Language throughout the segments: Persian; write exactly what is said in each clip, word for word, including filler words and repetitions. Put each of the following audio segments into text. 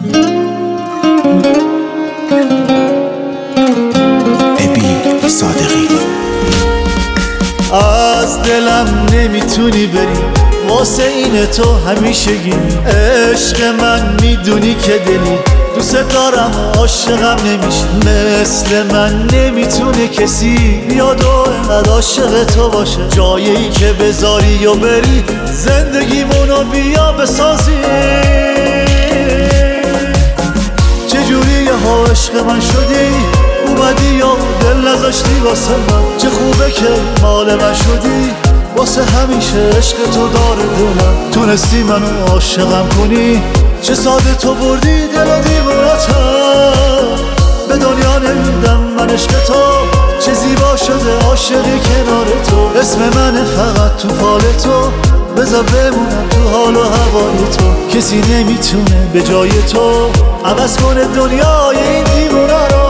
ابی صادقی. از دلم نمیتونی بری واسه این تو همیشگی، عشق من میدونی که دلی دوست دارم و عاشقم نمیشی، مثل من نمیتونه کسی بیاد و انقدر عاشق تو باشه، جایی که بذاری و بری زندگیمونو بیا بسازی. چجوری ها عشق من شدی اومدی یا دل نذاشتی واسه من، چه خوبه که مال من شدی واسه همیشه عشق تو داره دلم، تونستی منو عاشقم کنی چه ساده تو بردی دل و دیوونتم، به دنیا نمیدم من عشق تو چه زیبا شده عاشقی کنار تو، اسم منه فقط تو فال تو بذار بمونم تو حال و هوای تو، کسی نمیتونه به جای تو عوض کنه دنیای این دیوونه رو.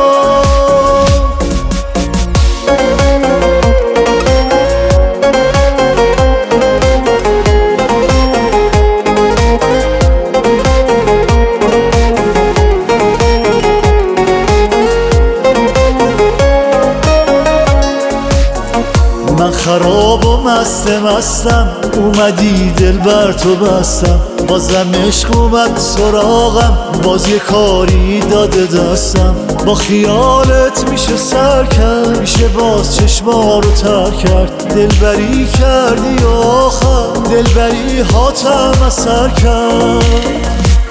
من خراب و مست مستم اومدی دل بر تو بستم، بازم عشق اومد سراغم باز یه کاری داده دستم، با خیالت میشه سر کرد میشه باز چشما رو تر کرد، دلبری کردی و آخر دلبری هاتم اثر کرد.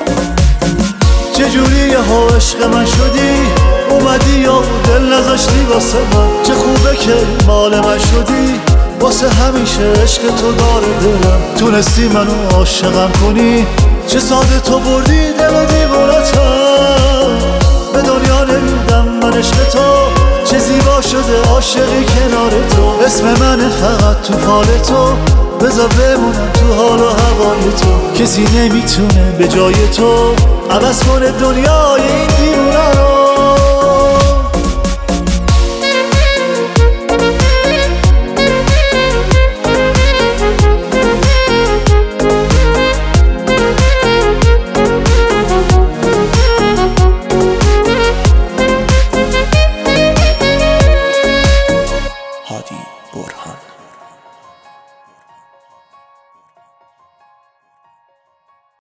چجوری ها عشق من شدی اومدی یا دل نذاشتی واسه من، چه خوبه که مال من شدی واسه همیشه عشق تو داره دلم، تونستی منو عاشقم کنی چه ساده تو بردی دل و دیوونتم، به دنیا نمیدم من عشق تو چه زیبا شده عاشقی کنار تو، اسم منه فقط تو فال تو بذار بمونم تو حال و هوای تو، کسی نمیتونه به جای تو عوض کنه دنیای این دیوونه رو.